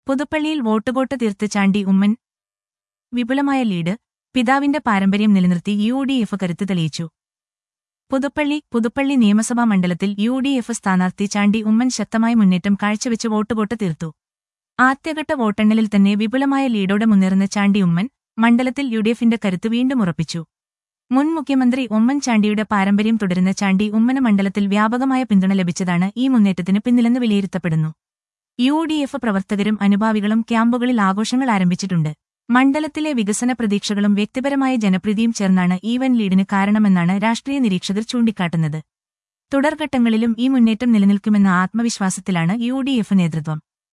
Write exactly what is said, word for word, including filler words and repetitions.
പുതുപ്പള്ളിയിൽ വോട്ടുകോട്ട തീർത്ത് ചാണ്ടി ഉമ്മൻ. വിപുലമായ ലീഡ്, പിതാവിന്റെ പാരമ്പര്യം നിലനിർത്തി യു ഡി എഫ് കരുത്ത് തെളിയിച്ചു. പുതുപ്പള്ളി പുതുപ്പള്ളി നിയമസഭാ മണ്ഡലത്തിൽ യു ഡി എഫ് സ്ഥാനാർത്ഥി ചാണ്ടി ഉമ്മൻ ശക്തമായ മുന്നേറ്റം കാഴ്ചവെച്ച് വോട്ടുകോട്ട തീർത്തു. ആദ്യഘട്ട വോട്ടെണ്ണലിൽ തന്നെ വിപുലമായ ലീഡോടെ മുന്നേറുന്ന ചാണ്ടി ഉമ്മൻ മണ്ഡലത്തിൽ യു ഡി എഫിന്റെ കരുത്ത് വീണ്ടും ഉറപ്പിച്ചു. മുൻ മുഖ്യമന്ത്രി ഉമ്മൻ ചാണ്ടിയുടെ പാരമ്പര്യം തുടരുന്ന ചാണ്ടി ഉമ്മന് മണ്ഡലത്തിൽ വ്യാപകമായ പിന്തുണ ലഭിച്ചതാണ് ഈ മുന്നേറ്റത്തിന് പിന്നിലെന്ന് വിലയിരുത്തപ്പെടുന്നു. യു ഡി എഫ് പ്രവർത്തകരും അനുഭാവികളും ക്യാമ്പുകളിൽ ആഘോഷങ്ങൾ ആരംഭിച്ചിട്ടുണ്ട്. മണ്ഡലത്തിലെ വികസന പ്രതീക്ഷകളും വ്യക്തിപരമായ ജനപ്രീതിയും ചേർന്നാണ് ഈ വൻ ലീഡിന് കാരണമെന്നാണ് രാഷ്ട്രീയ നിരീക്ഷകർ ചൂണ്ടിക്കാട്ടുന്നത്. തുടർഘട്ടങ്ങളിലും ഈ മുന്നേറ്റം നിലനിൽക്കുമെന്ന ആത്മവിശ്വാസത്തിലാണ് യു ഡി എഫ് നേതൃത്വം.